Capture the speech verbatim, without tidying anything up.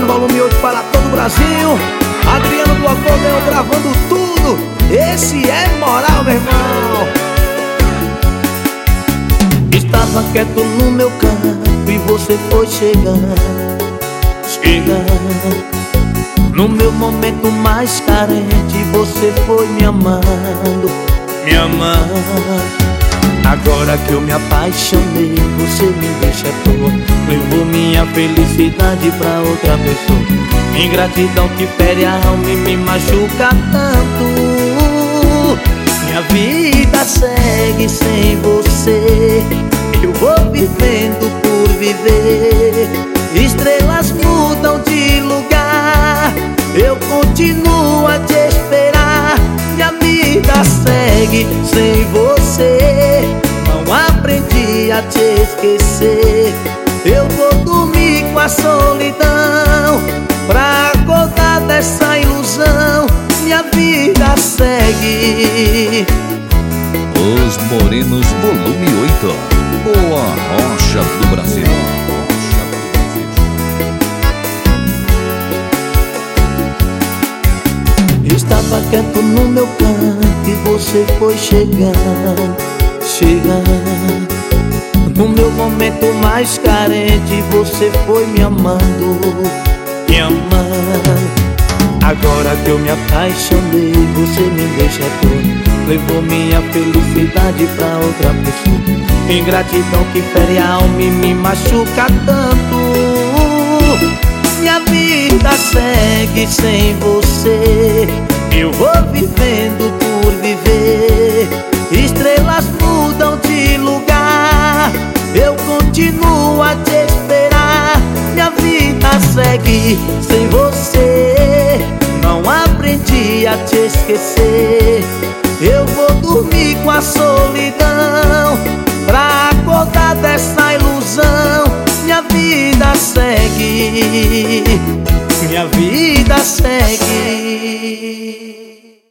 Moreno Volume oito para todo o Brasil. Adriano do Acordeão gravando tudo. Esse é moral, meu irmão. Estava quieto no meu canto e você foi chegando, chegando. No meu momento mais carente você foi me amando, me amando. Agora que eu me apaixonei, você me deixa à toa. Levou minha felicidade pra outra pessoa. Ingratidão que fere a alma e me machuca tanto. Minha vida segue sem você. Eu vou vivendo por viver. Estrelas mudam de lugar. Eu continuo a te esperar. Minha vida segue sem você. Não aprendi a te esquecer. Eu vou dormir com a solidão pra acordar dessa ilusão. Minha vida segue. Os Morenos Volume oito, ou a Rocha do Brasil. Estava quieto no meu canto e você foi chegando, chegando. No meu momento mais carente você foi me amando, me amando. Agora que eu me apaixonei, você me deixa todo. Levou minha felicidade pra outra pessoa. Ingratidão que fere a alma e me machuca tanto. Minha vida segue sem você. Eu vou vivendo por viver. Estrelas mudam de lugar. Eu continuo a te esperar. Minha vida segue sem você. Não aprendi a te esquecer. Eu vou dormir com a solidão pra acordar dessa ilusão. Minha vida segue. Minha vida segue.